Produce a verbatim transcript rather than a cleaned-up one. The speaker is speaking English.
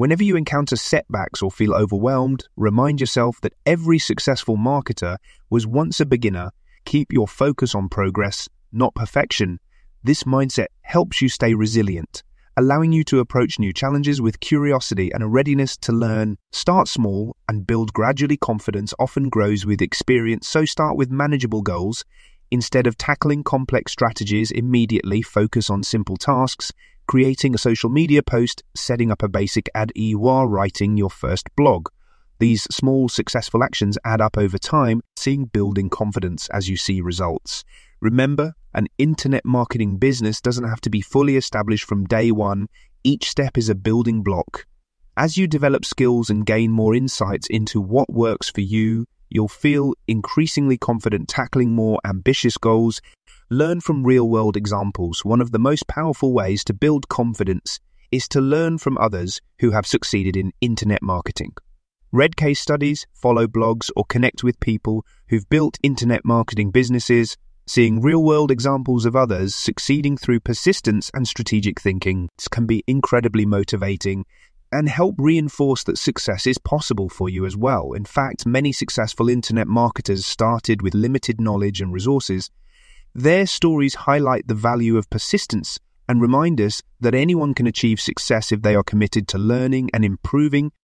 Whenever you encounter setbacks or feel overwhelmed, remind yourself that every successful marketer was once a beginner. Keep your focus on progress, not perfection. This mindset helps you stay resilient, allowing you to approach new challenges with curiosity and a readiness to learn. Start small and build gradually. Confidence often grows with experience, so start with manageable goals. Instead of tackling complex strategies immediately, focus on simple tasks, creating a social media post, setting up a basic ad, or writing your first blog. These small successful actions add up over time, seeing building confidence as you see results. Remember, an internet marketing business doesn't have to be fully established from day one. Each step is a building block. As you develop skills and gain more insights into what works for you, you'll feel increasingly confident tackling more ambitious goals. Learn from real-world examples. One of the most powerful ways to build confidence is to learn from others who have succeeded in internet marketing. Read case studies, follow blogs, or connect with people who've built internet marketing businesses. Seeing real-world examples of others succeeding through persistence and strategic thinking can be incredibly motivating and help reinforce that success is possible for you as well. In fact, many successful internet marketers started with limited knowledge and resources. Their stories highlight the value of persistence and remind us that anyone can achieve success if they are committed to learning and improving